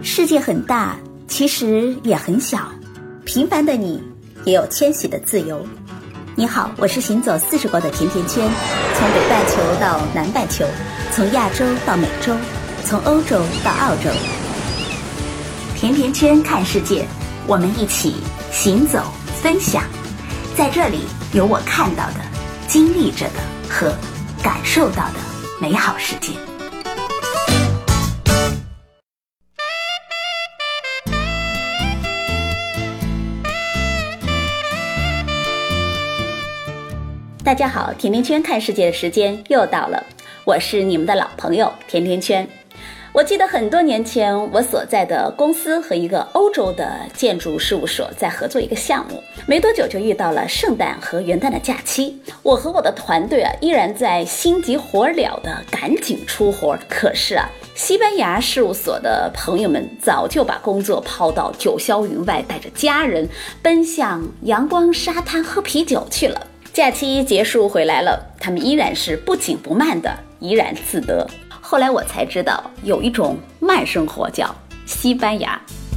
世界很大，其实也很小，平凡的你也有迁徙的自由。你好，我是行走40国的甜甜圈，从北半球到南半球，从亚洲到美洲，从欧洲到澳洲。甜甜圈看世界，我们一起行走分享，在这里有我看到的、经历着的和感受到的美好世界。大家好，甜甜圈看世界的时间又到了，我是你们的老朋友甜甜圈。我记得很多年前，我所在的公司和一个欧洲的建筑事务所在合作一个项目，没多久就遇到了圣诞和元旦的假期。我和我的团队依然在心急火燎的赶紧出活，可是西班牙事务所的朋友们早就把工作抛到九霄云外，带着家人奔向阳光沙滩喝啤酒去了。假期结束回来了，他们依然是不紧不慢的怡然自得。后来我才知道，有一种慢生活叫西班牙。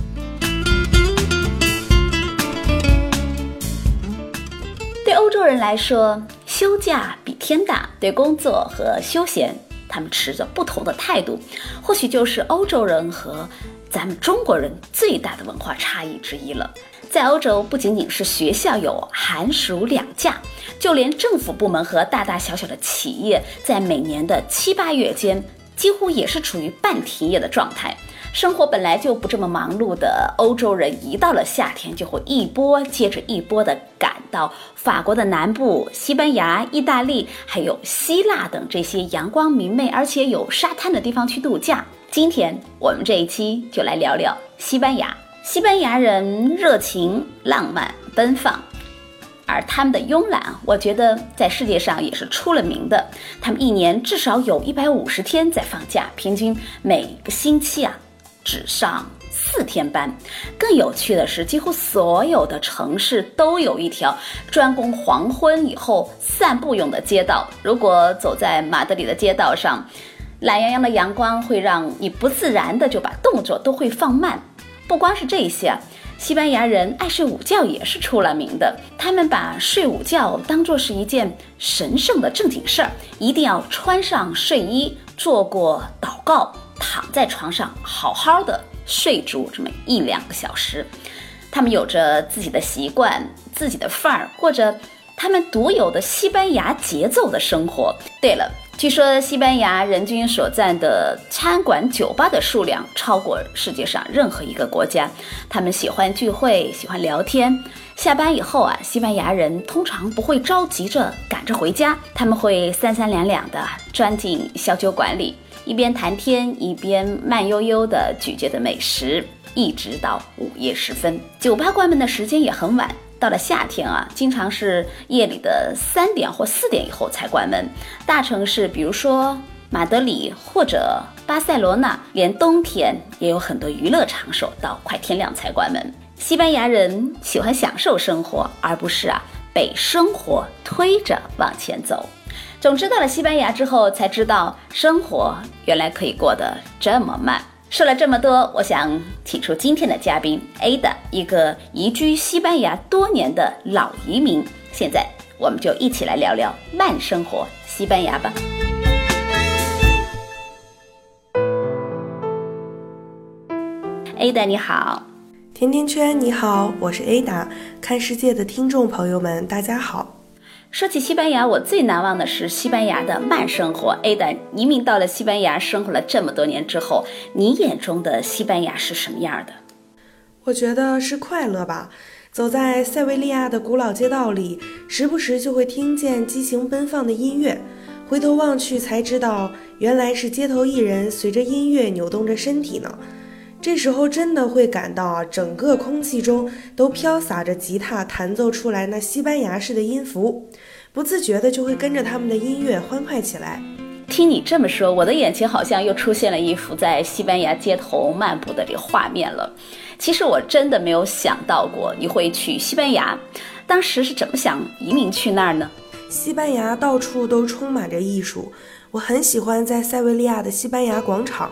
对欧洲人来说，休假比天大，对工作和休闲他们持着不同的态度，或许就是欧洲人和咱们中国人最大的文化差异之一了。在欧洲，不仅仅是学校有寒暑两假，就连政府部门和大大小小的企业在每年的7、8月间几乎也是处于半停业的状态。生活本来就不这么忙碌的欧洲人，一到了夏天就会一波接着一波的赶到法国的南部、西班牙、意大利还有希腊等这些阳光明媚而且有沙滩的地方去度假。今天我们这一期就来聊聊西班牙。西班牙人热情、浪漫、奔放，而他们的慵懒，我觉得在世界上也是出了名的。他们一年至少有150天在放假，平均每个星期只上4天班。更有趣的是，几乎所有的城市都有一条专供黄昏以后散步用的街道。如果走在马德里的街道上，懒洋洋的阳光会让你不自然的就把动作都会放慢。不光是这些，西班牙人爱睡午觉也是出了名的。他们把睡午觉当作是一件神圣的正经事儿，一定要穿上睡衣，做过祷告，躺在床上好好的睡足这么1、2个小时。他们有着自己的习惯、自己的范儿，过着他们独有的西班牙节奏的生活。对了，据说西班牙人均所占的餐馆酒吧的数量超过世界上任何一个国家。他们喜欢聚会，喜欢聊天。下班以后西班牙人通常不会着急着赶着回家，他们会3、3两两的钻进小酒馆里，一边谈天，一边慢悠悠的咀嚼着美食，一直到午夜时分。酒吧关门的时间也很晚，到了夏天经常是夜里的3点或4点以后才关门。大城市比如说马德里或者巴塞罗那，连冬天也有很多娱乐场所到快天亮才关门。西班牙人喜欢享受生活，而不是被生活推着往前走。总之到了西班牙之后才知道，生活原来可以过得这么慢。说了这么多，我想请出今天的嘉宾 Ada， 一个移居西班牙多年的老移民。现在我们就一起来聊聊慢生活西班牙吧。Ada 你好。 甜甜圈你好，我是 Ada， 看世界的听众朋友们大家好。 说起西班牙，我最难忘的是西班牙的慢生活。Ada， 移民到了西班牙生活了这么多年之后，你眼中的西班牙是什么样的？ 我觉得是快乐吧。走在塞维利亚的古老街道里，时不时就会听见激情奔放的音乐，回头望去才知道，原来是街头艺人随着音乐扭动着身体呢。这时候真的会感到整个空气中都飘洒着吉他弹奏出来那西班牙式的音符，不自觉的就会跟着他们的音乐欢快起来。 听你这么说，我的眼前好像又出现了一幅在西班牙街头漫步的这个画面了。其实我真的没有想到过你会去西班牙，当时是怎么想移民去那儿呢？ 西班牙到处都充满着艺术，我很喜欢在塞维利亚的西班牙广场，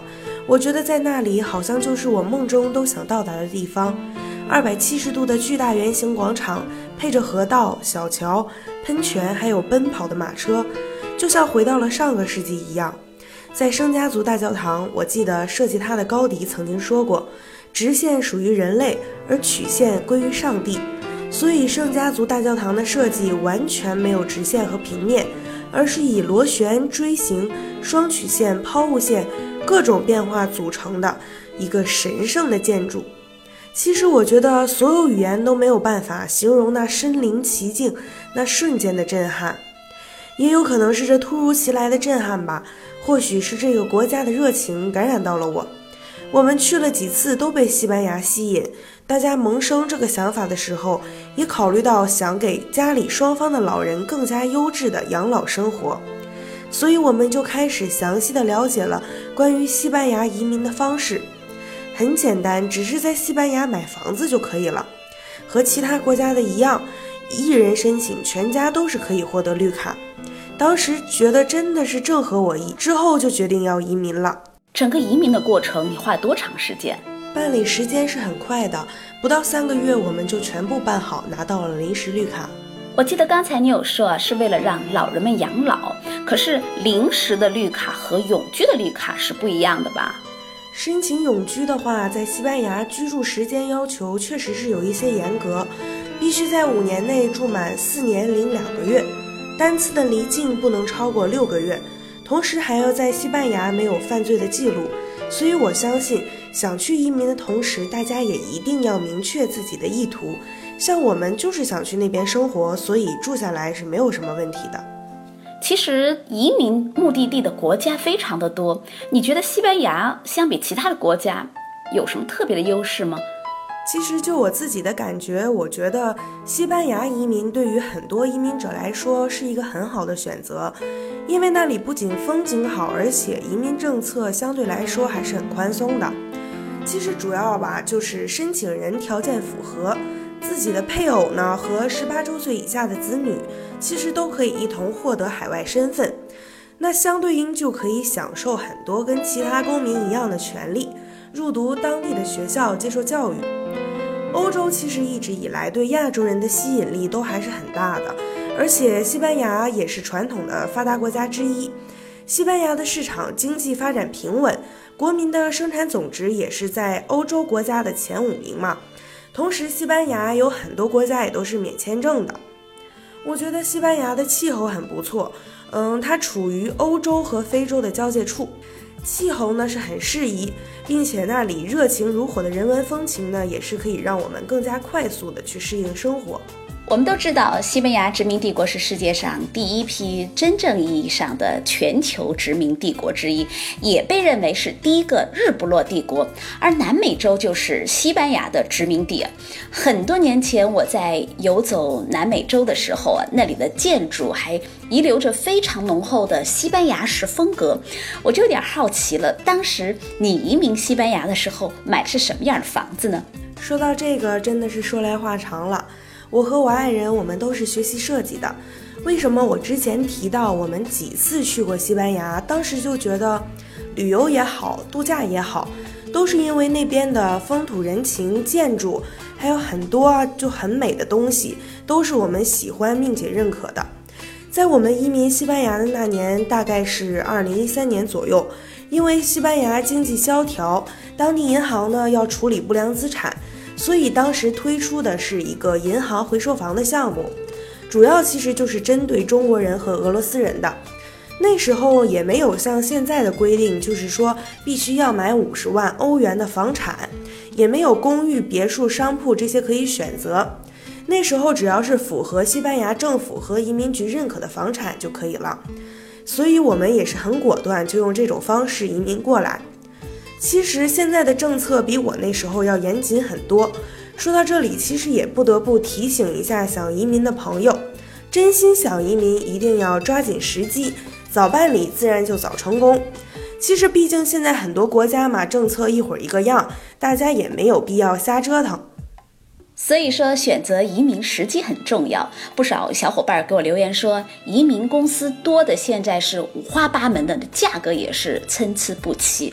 我觉得在那里好像就是我梦中都想到达的地方。270度的巨大圆形广场，配着河道、小桥、喷泉，还有奔跑的马车，就像回到了上个世纪一样。在圣家族大教堂，我记得设计它的高迪曾经说过，直线属于人类，而曲线归于上帝。所以圣家族大教堂的设计完全没有直线和平面，而是以螺旋、锥形、双曲线、抛物线各种变化组成的一个神圣的建筑。其实我觉得所有语言都没有办法形容那身临其境那瞬间的震撼。也有可能是这突如其来的震撼吧，或许是这个国家的热情感染到了我。我们去了几次都被西班牙吸引，大家萌生这个想法的时候，也考虑到想给家里双方的老人更加优质的养老生活，所以我们就开始详细的了解了关于西班牙移民的方式。很简单，只是在西班牙买房子就可以了，和其他国家的一样，一人申请，全家都是可以获得绿卡。当时觉得真的是正合我意，之后就决定要移民了。 整个移民的过程你花了多长时间？ 办理时间是很快的，不到3个月我们就全部办好，拿到了临时绿卡。 我记得刚才你有说是为了让老人们养老，可是临时的绿卡和永居的绿卡是不一样的吧？ 申请永居的话，在西班牙居住时间要求确实是有一些严格，必须在5年内住满4年零2个月，单次的离境不能超过6个月，同时还要在西班牙没有犯罪的记录。所以我相信想去移民的同时，大家也一定要明确自己的意图。像我们就是想去那边生活，所以住下来是没有什么问题的。 其实移民目的地的国家非常的多，你觉得西班牙相比其他的国家有什么特别的优势吗？ 其实就我自己的感觉，我觉得西班牙移民对于很多移民者来说是一个很好的选择，因为那里不仅风景好，而且移民政策相对来说还是很宽松的。其实主要吧，就是申请人条件符合，自己的配偶呢和18周岁以下的子女其实都可以一同获得海外身份，那相对应就可以享受很多跟其他公民一样的权利，入读当地的学校，接受教育。欧洲其实一直以来对亚洲人的吸引力都还是很大的，而且西班牙也是传统的发达国家之一。西班牙的市场经济发展平稳，国民的生产总值也是在欧洲国家的前5名嘛。同时西班牙有很多国家也都是免签证的。我觉得西班牙的气候很不错，它处于欧洲和非洲的交界处，气候呢是很适宜，并且那里热情如火的人文风情呢，也是可以让我们更加快速的去适应生活。 我们都知道，西班牙殖民帝国是世界上第一批真正意义上的全球殖民帝国之一，也被认为是第一个日不落帝国。而南美洲就是西班牙的殖民地。很多年前我在游走南美洲的时候那里的建筑还遗留着非常浓厚的西班牙式风格。我就有点好奇了，当时你移民西班牙的时候买的是什么样的房子呢？ 说到这个真的是说来话长了。我和我爱人，我们都是学习设计的。为什么我之前提到我们几次去过西班牙，当时就觉得旅游也好，度假也好，都是因为那边的风土人情、建筑，还有很多就很美的东西，都是我们喜欢并且认可的。在我们移民西班牙的那年，大概是2013年左右，因为西班牙经济萧条，当地银行呢要处理不良资产，所以当时推出的是一个银行回收房的项目，主要其实就是针对中国人和俄罗斯人的。那时候也没有像现在的规定，就是说必须要买50万欧元的房产，也没有公寓、别墅、商铺这些可以选择。那时候只要是符合西班牙政府和移民局认可的房产就可以了，所以我们也是很果断，就用这种方式移民过来。其实现在的政策比我那时候要严谨很多。说到这里，其实也不得不提醒一下想移民的朋友，真心想移民一定要抓紧时机，早办理自然就早成功。其实毕竟现在很多国家嘛，政策一会儿一个样，大家也没有必要瞎折腾。 所以说选择移民时机很重要。不少小伙伴给我留言说，移民公司多的现在是五花八门的，价格也是参差不齐。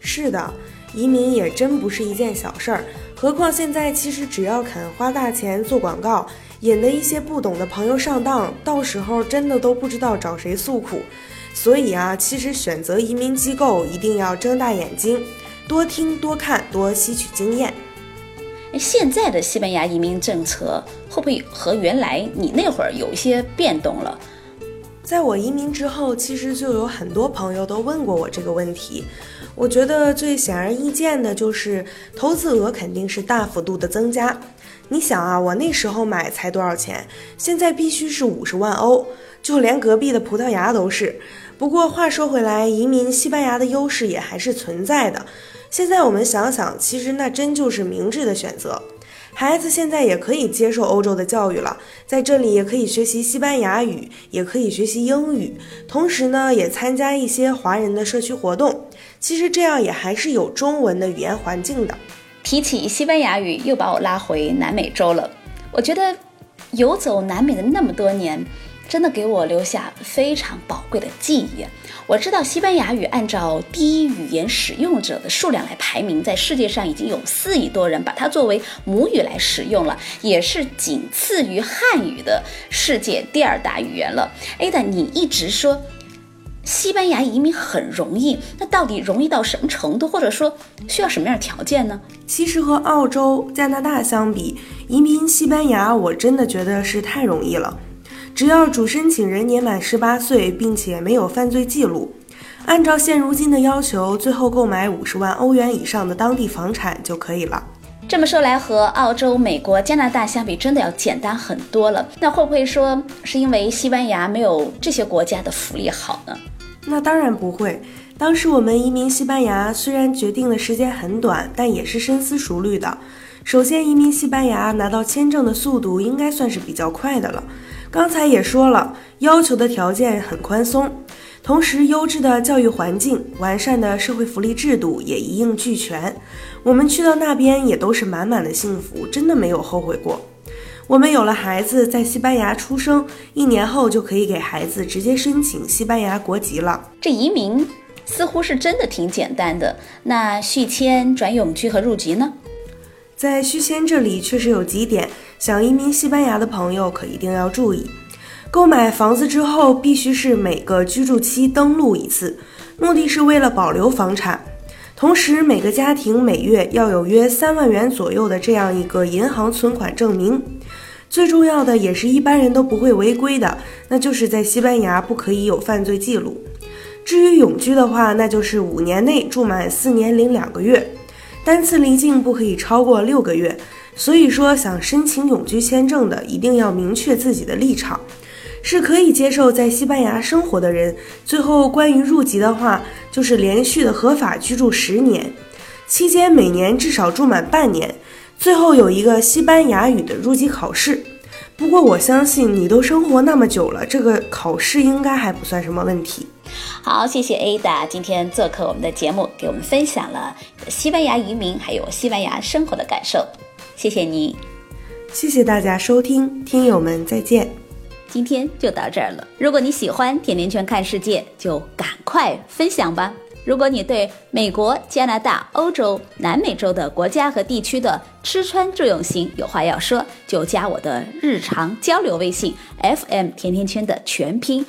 是的，移民也真不是一件小事儿，何况现在其实只要肯花大钱做广告，引得一些不懂的朋友上当，到时候真的都不知道找谁诉苦。所以啊，其实选择移民机构一定要睁大眼睛，多听多看，多吸取经验。 现在的西班牙移民政策会不会和原来你那会儿有一些变动了？ 在我移民之后，其实就有很多朋友都问过我这个问题。我觉得最显而易见的就是投资额肯定是大幅度的增加。你想啊，我那时候买才多少钱？现在必须是50万欧，就连隔壁的葡萄牙都是。不过话说回来，移民西班牙的优势也还是存在的。现在我们想想，其实那真就是明智的选择。孩子现在也可以接受欧洲的教育了，在这里也可以学习西班牙语，也可以学习英语，同时呢，也参加一些华人的社区活动。其实这样也还是有中文的语言环境的。 提起西班牙语，又把我拉回南美洲了。我觉得游走南美的那么多年，真的给我留下非常宝贵的记忆。我知道西班牙语按照第一语言使用者的数量来排名，在世界上已经有4亿多人把它作为母语来使用了，也是仅次于汉语的世界第2大语言了。Ada，你一直说西班牙移民很容易，那到底容易到什么程度，或者说需要什么样的条件呢？ 其实和澳洲、加拿大相比，移民西班牙我真的觉得是太容易了。只要主申请人年满18岁，并且没有犯罪记录，按照现如今的要求，最后购买50万欧元以上的当地房产就可以了。 这么说来，和澳洲、美国、加拿大相比，真的要简单很多了。那会不会说是因为西班牙没有这些国家的福利好呢？ 那当然不会。当时我们移民西班牙，虽然决定的时间很短，但也是深思熟虑的。首先，移民西班牙拿到签证的速度应该算是比较快的了。刚才也说了，要求的条件很宽松，同时优质的教育环境、完善的社会福利制度也一应俱全。我们去到那边也都是满满的幸福，真的没有后悔过。我们有了孩子，在西班牙出生，1年后就可以给孩子直接申请西班牙国籍了。 这移民似乎是真的挺简单的。那续签、转永居和入籍呢？ 在续签这里确实有几点，想移民西班牙的朋友可一定要注意。购买房子之后，必须是每个居住期登录一次，目的是为了保留房产。同时，每个家庭每月要有约3万元左右的这样一个银行存款证明。最重要的，也是一般人都不会违规的，那就是在西班牙不可以有犯罪记录。至于永居的话，那就是5年内住满4年零2个月。单次离境不可以超过6个月，所以说想申请永居签证的一定要明确自己的立场，是可以接受在西班牙生活的人。最后关于入籍的话，就是连续的合法居住10年，期间每年至少住满半年，最后有一个西班牙语的入籍考试。不过我相信你都生活那么久了，这个考试应该还不算什么问题。 好，谢谢 Ada 今天做客我们的节目，给我们分享了西班牙移民还有西班牙生活的感受。谢谢你。 谢谢大家收听，听友们再见。 今天就到这儿了。如果你喜欢甜甜圈看世界，就赶快分享吧。如果你对美国、加拿大、欧洲、南美洲的国家和地区的吃穿住用行有话要说，就加我的日常交流微信 FM 甜甜圈的全拼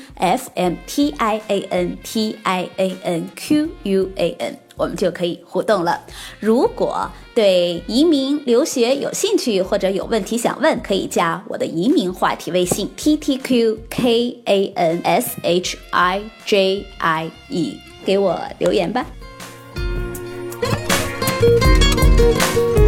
FMTIANTIANQUAN， 我们就可以互动了。如果对移民留学有兴趣或者有问题想问，可以加我的移民话题微信 TTQKANSHIJIE，给我留言吧。